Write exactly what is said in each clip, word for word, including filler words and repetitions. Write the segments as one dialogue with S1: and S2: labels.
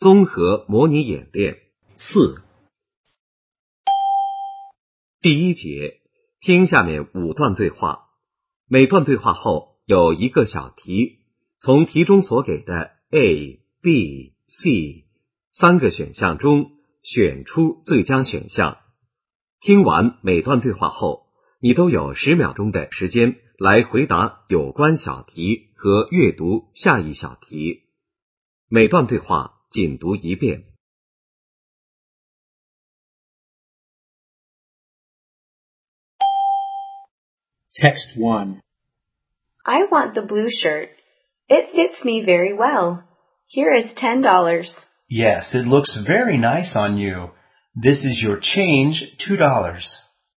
S1: 综合模拟演练四。第一节，听下面五段对话，每段对话后有一个小题，从题中所给的 A、B、C 三个选项中选出最佳选项。听完每段对话后，你都有十秒钟的时间来回答有关小题和阅读下一小题。每段对话仅读一遍。
S2: Text one.
S3: I want the blue shirt. It fits me very well. Here is ten dollars.
S2: Yes, it looks very nice on you. This is your change, two dollars.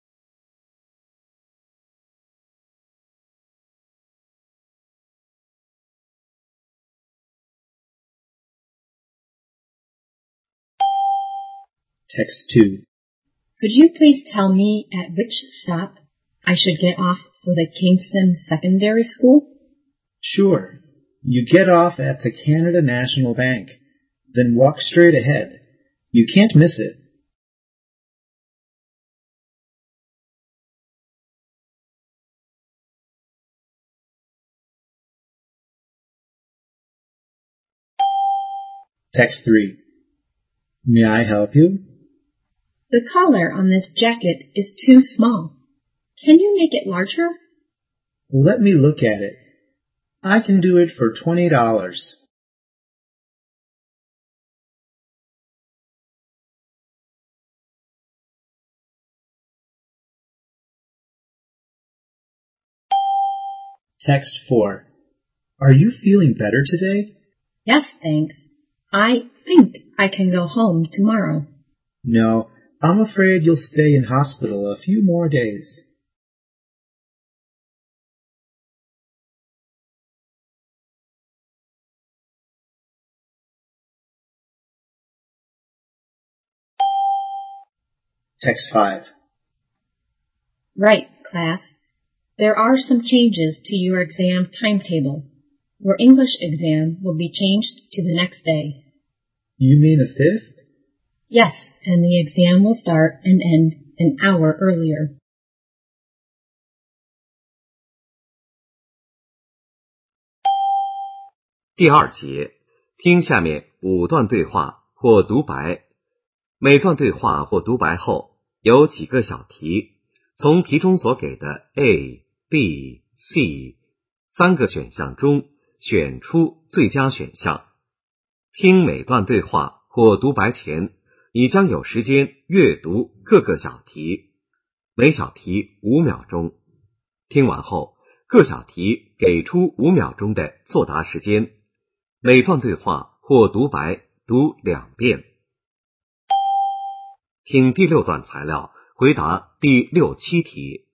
S2: Text two.
S4: Could you please tell me at which stop I should get off for the Kingston Secondary School?
S2: Sure. You get off at the Canada National Bank, then walk straight ahead. You can't miss it. Text three. May I help you?
S4: The collar on this jacket is too small. Can you make it larger?
S2: Let me look at it. I can do it for twenty dollars. Text four. Are you feeling better today?
S4: Yes, thanks. I think I can go home tomorrow.
S2: No, I'm afraid you'll stay in hospital a few more days. Text five.
S4: Right, class. There are some changes to your exam timetable. Your English exam will be changed to the next day.
S2: You mean the fifth?
S4: Yes, and the exam will start and end an hour earlier.
S1: 第二节，听下面五段对话或独白。每段对话或独白后有几个小题，从题中所给的 A、B、C 三个选项中选出最佳选项。听每段对话或独白前，你将有时间阅读各个小题，每小题五秒钟。听完后，各小题给出五秒钟的作答时间。每段对话或独白读两遍。听第六段材料，回答第六七题。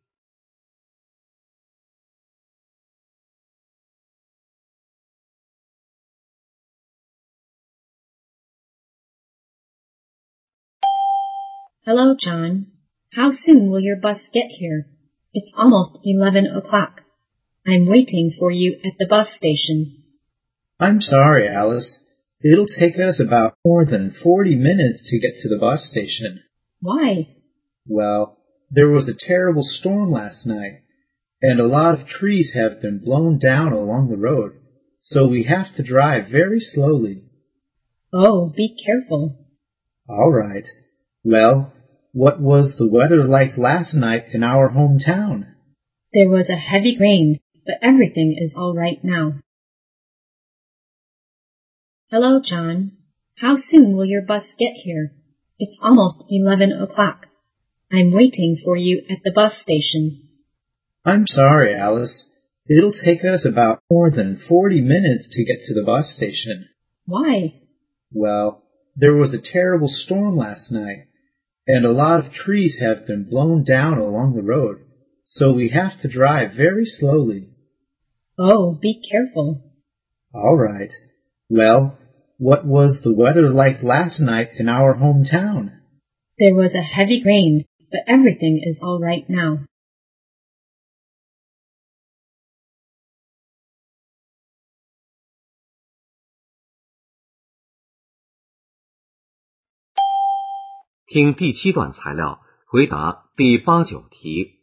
S4: Hello, John. How soon will your bus get here? It's almost eleven o'clock. I'm waiting for you at the bus station.
S2: I'm sorry, Alice. It'll take us about more than forty minutes to get to the bus station.
S4: Why?
S2: Well, there was a terrible storm last night, and a lot of trees have been blown down along the road, so we have to drive very slowly.
S4: Oh, be careful.
S2: All right. Well, what was the weather like last night in our hometown?
S4: There was a heavy rain, but everything is all right now. Hello, John. How soon will your bus get here? It's almost eleven o'clock. I'm waiting for you at the bus station.
S2: I'm sorry, Alice. It'll take us about more than forty minutes to get to the bus station.
S4: Why?
S2: Well, there was a terrible storm last night, and a lot of trees have been blown down along the road, so we have to drive very slowly.
S4: Oh, be careful.
S2: All right. Well, what was the weather like last night in our hometown?
S4: There was a heavy rain, but everything is all right now.
S1: 听第七段材料，回答第八、九题。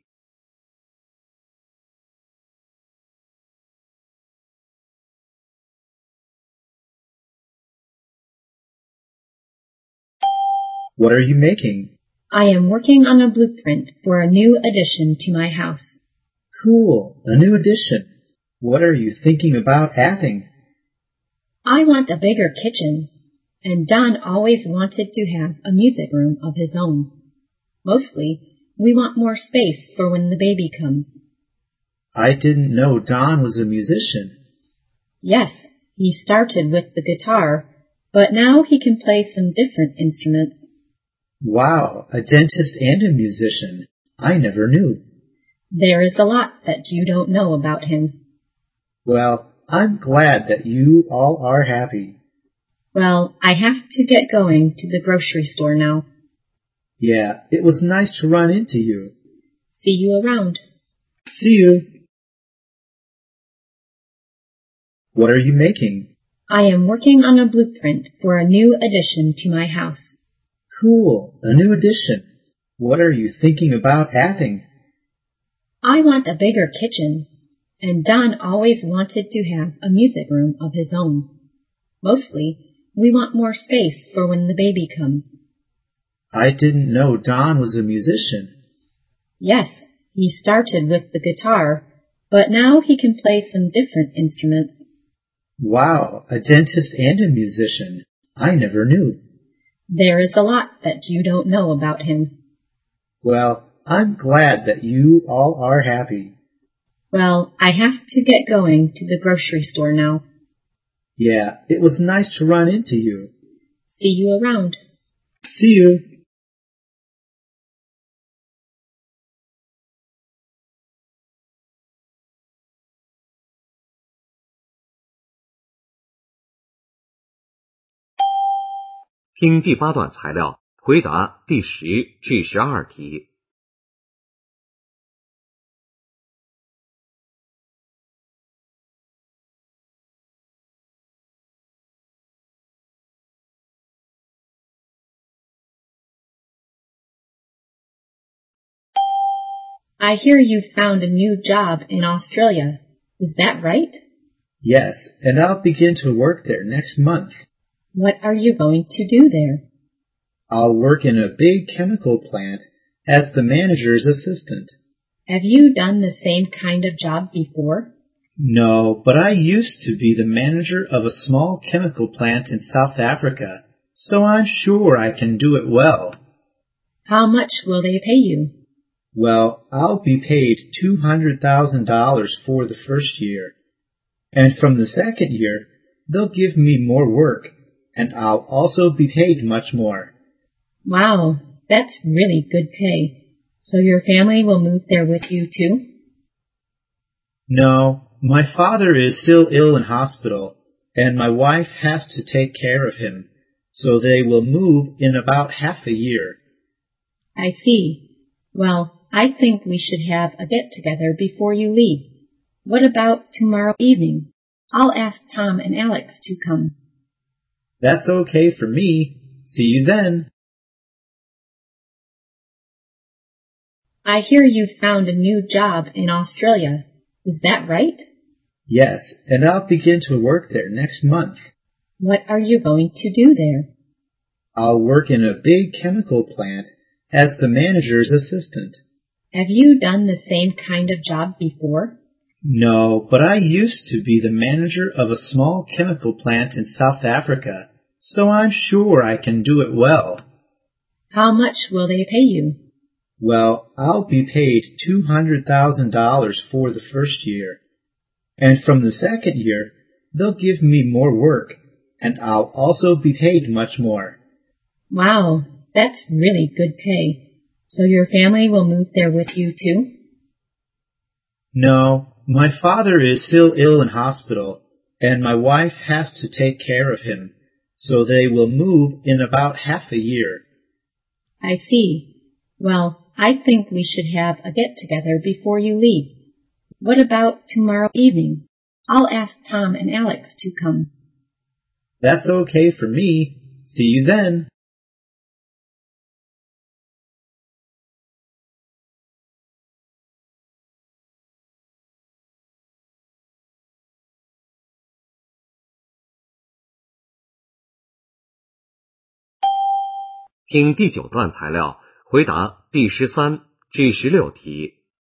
S2: What are you making?
S4: I am working on a blueprint for a new addition to my house.
S2: Cool, a new addition. What are you thinking about adding?
S4: I want a bigger kitchen, and Don always wanted to have a music room of his own. Mostly, we want more space for when the baby comes.
S2: I didn't know Don was a musician.
S4: Yes, he started with the guitar, but now he can play some different instruments.
S2: Wow, a dentist and a musician. I never knew.
S4: There is a lot that you don't know about him.
S2: Well, I'm glad that you all are happy.
S4: Well, I have to get going to the grocery store now.
S2: Yeah, it was nice to run into you.
S4: See you around.
S2: See you. What are you making?
S4: I am working on a blueprint for a new addition to my house.
S2: Cool, a new addition. What are you thinking about adding?
S4: I want a bigger kitchen, and Don always wanted to have a music room of his own. Mostly, we want more space for when the baby comes.
S2: I didn't know Don was a musician.
S4: Yes, he started with the guitar, but now he can play some different instruments.
S2: Wow, a dentist and a musician. I never knew.
S4: There is a lot that you don't know about him.
S2: Well, I'm glad that you all are happy.
S4: Well, I have to get going to the grocery store now.
S2: Yeah, it was nice to run into you.
S4: See you around.
S2: See you.
S1: 听第八段材料，回答第十至十二题。
S4: I hear you've found a new job in Australia. Is that right?
S2: Yes, and I'll begin to work there next month.
S4: What are you going to do there?
S2: I'll work in a big chemical plant as the manager's assistant.
S4: Have you done the same kind of job before?
S2: No, but I used to be the manager of a small chemical plant in South Africa, so I'm sure I can do it well.
S4: How much will they pay you?
S2: Well, I'll be paid two hundred thousand dollars for the first year. And from the second year, they'll give me more work, and I'll also be paid much more.
S4: Wow, that's really good pay. So your family will move there with you too?
S2: No, my father is still ill in hospital, and my wife has to take care of him, so they will move in about half a year.
S4: I see. Well, I think we should have a get-together before you leave. What about tomorrow evening? I'll ask Tom and Alex to come.
S2: That's okay for me. See you then.
S4: I hear you've found a new job in Australia. Is that right?
S2: Yes, and I'll begin to work there next month.
S4: What are you going to do there?
S2: I'll work in a big chemical plant as the manager's assistant.
S4: Have you done the same kind of job before?
S2: No, but I used to be the manager of a small chemical plant in South Africa, so I'm sure I can do it well.
S4: How much will they pay you?
S2: Well, I'll be paid two hundred thousand dollars for the first year. And from the second year, they'll give me more work, and I'll also be paid much more.
S4: Wow, that's really good pay. So your family will move there with you too?
S2: No, my father is still ill in hospital, and my wife has to take care of him, so they will move in about half a year.
S4: I see. Well, I think we should have a get-together before you leave. What about tomorrow evening? I'll ask Tom and Alex to come.
S2: That's okay for me. See you then.
S1: 听第九段材料，回答第十三至十六题。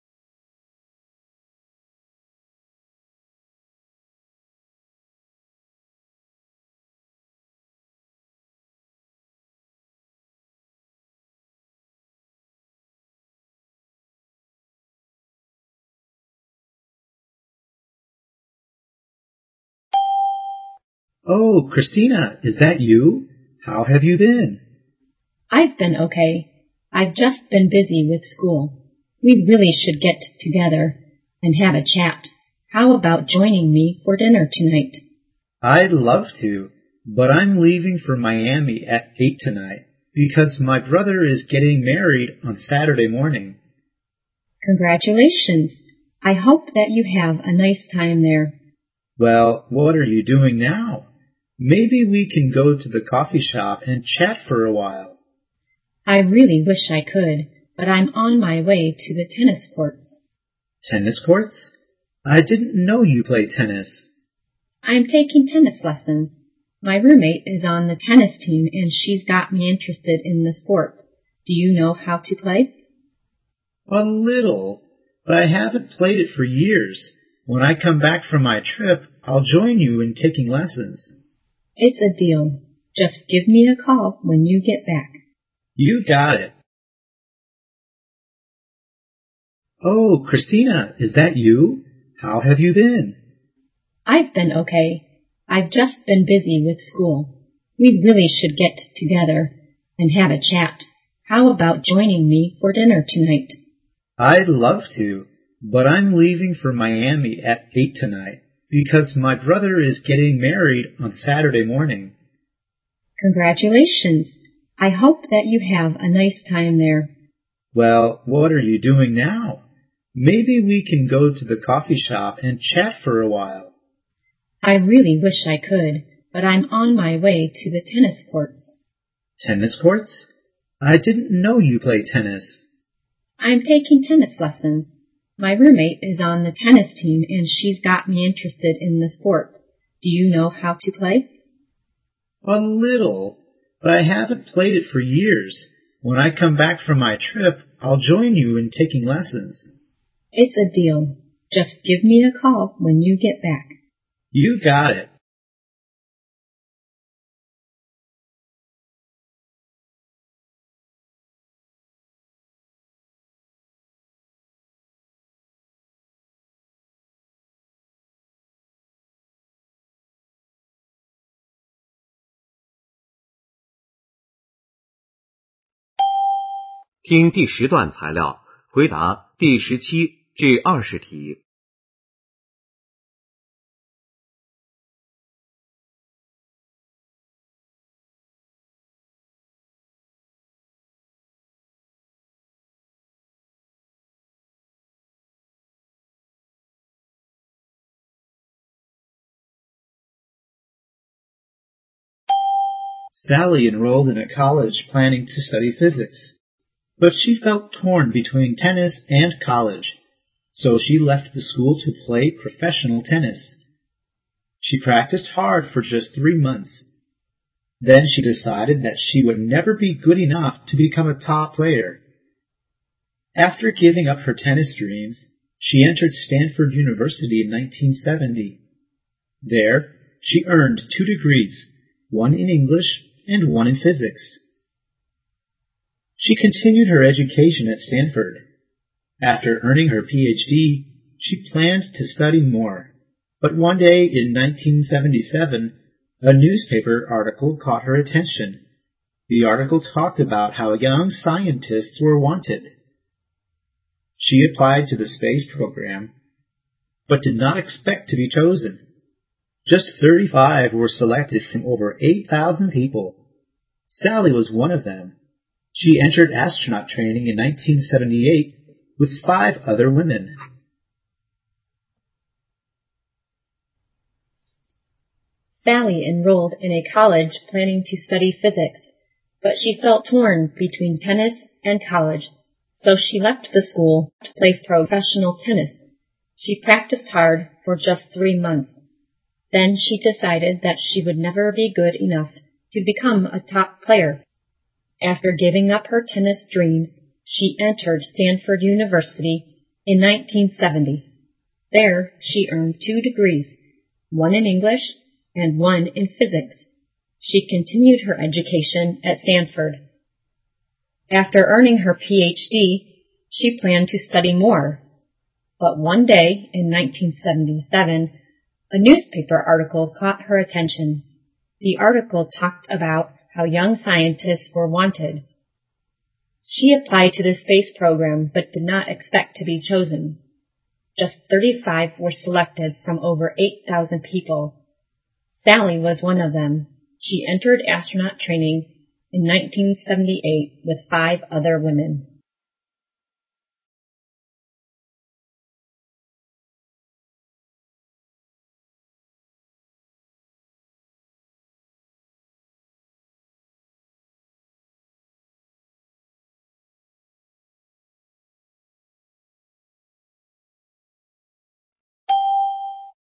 S2: Oh, Christina, is that you? How have you been?
S4: I've been okay. I've just been busy with school. We really should get together and have a chat. How about joining me for dinner tonight?
S2: I'd love to, but I'm leaving for Miami at eight tonight because my brother is getting married on Saturday morning.
S4: Congratulations. I hope that you have a nice time there.
S2: Well, what are you doing now? Maybe we can go to the coffee shop and chat for a while.
S4: I really wish I could, but I'm on my way to the tennis courts.
S2: Tennis courts? I didn't know you played tennis.
S4: I'm taking tennis lessons. My roommate is on the tennis team and she's got me interested in the sport. Do you know how to play?
S2: A little, but I haven't played it for years. When I come back from my trip, I'll join you in taking lessons.
S4: It's a deal. Just give me a call when you get back.
S2: You got it. Oh, Christina, is that you? How have you been?
S4: I've been okay. I've just been busy with school. We really should get together and have a chat. How about joining me for dinner tonight?
S2: I'd love to, but I'm leaving for Miami at eight tonight because my brother is getting married on Saturday morning.
S4: Congratulations. I hope that you have a nice time there.
S2: Well, what are you doing now? Maybe we can go to the coffee shop and chat for a while.
S4: I really wish I could, but I'm on my way to the tennis courts.
S2: Tennis courts? I didn't know you played tennis.
S4: I'm taking tennis lessons. My roommate is on the tennis team and she's got me interested in the sport. Do you know how to play?
S2: A little, but I haven't played it for years. When I come back from my trip, I'll join you in taking lessons.
S4: It's a deal. Just give me a call when you get back.
S2: You got it.
S1: 听第十段材料，回答第十七至二十题。
S2: Sally enrolled in a college planning to study physics, but she felt torn between tennis and college, so she left the school to play professional tennis. She practiced hard for just three months. Then she decided that she would never be good enough to become a top player. After giving up her tennis dreams, she entered Stanford University in nineteen seventy. There, she earned two degrees, one in English and one in physics. She continued her education at Stanford. After earning her P H D, she planned to study more. But one day in nineteen seventy-seven, a newspaper article caught her attention. The article talked about how young scientists were wanted. She applied to the space program, but did not expect to be chosen. Just thirty-five were selected from over eight thousand people. Sally was one of them. She entered astronaut training in nineteen seventy-eight with five other women.
S4: Sally enrolled in a college planning to study physics, but she felt torn between tennis and college, so she left the school to play professional tennis. She practiced hard for just three months. Then she decided that she would never be good enough to become a top player. After giving up her tennis dreams, she entered Stanford University in nineteen seventy. There, she earned two degrees, one in English and one in physics. She continued her education at Stanford. After earning her P H D, she planned to study more. But one day, in nineteen seventy-seven, a newspaper article caught her attention. The article talked about how young scientists were wanted. She applied to the space program but did not expect to be chosen. Just thirty-five were selected from over eight thousand people. Sally was one of them. She entered astronaut training in nineteen seventy-eight with five other women.